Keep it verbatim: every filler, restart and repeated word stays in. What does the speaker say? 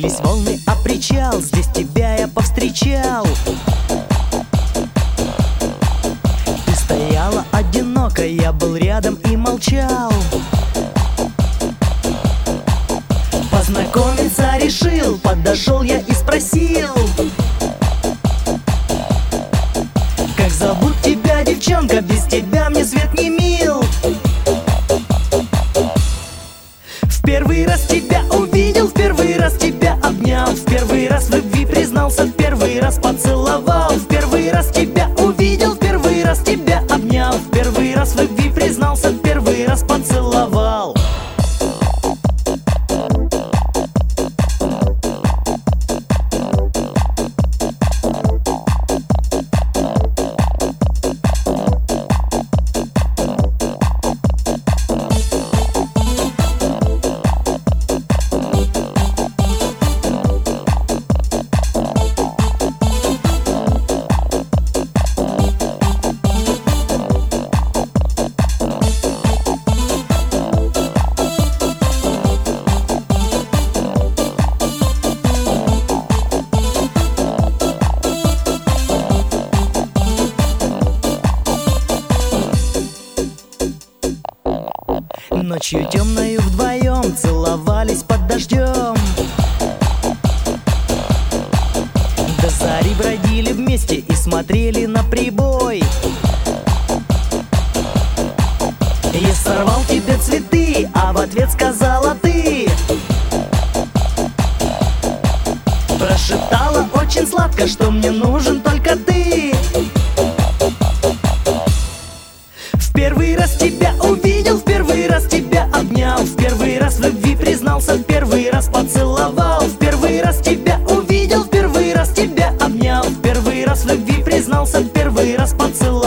Бились волны о причал, здесь тебя я повстречал. Ты стояла одиноко, я был рядом и молчал. Познакомиться решил, подошел я и спросил: как зовут тебя, девчонка, без тебя мне свет не мил. В первый раз тебя увидел, в первый раз тебя обнял, в первый раз в любви признался, в первый раз поцеловал. В первый раз тебя увидел, в первый раз тебя обнял, в первый раз в любви признался, в первый раз поцеловал. Ночью темною вдвоем целовались под дождем. До зари бродили вместе и смотрели на прибой. Я сорвал тебе цветы, а в ответ сказала ты. Прошептала очень сладко, что мне нужен только ты. В первый раз тебя увидел, в первый раз тебя обнял, в первый раз в любви признался, в первый раз поцеловал. В первый раз тебя увидел, в первый раз тебя обнял, в первый раз в любви признался, в первый раз поцеловал.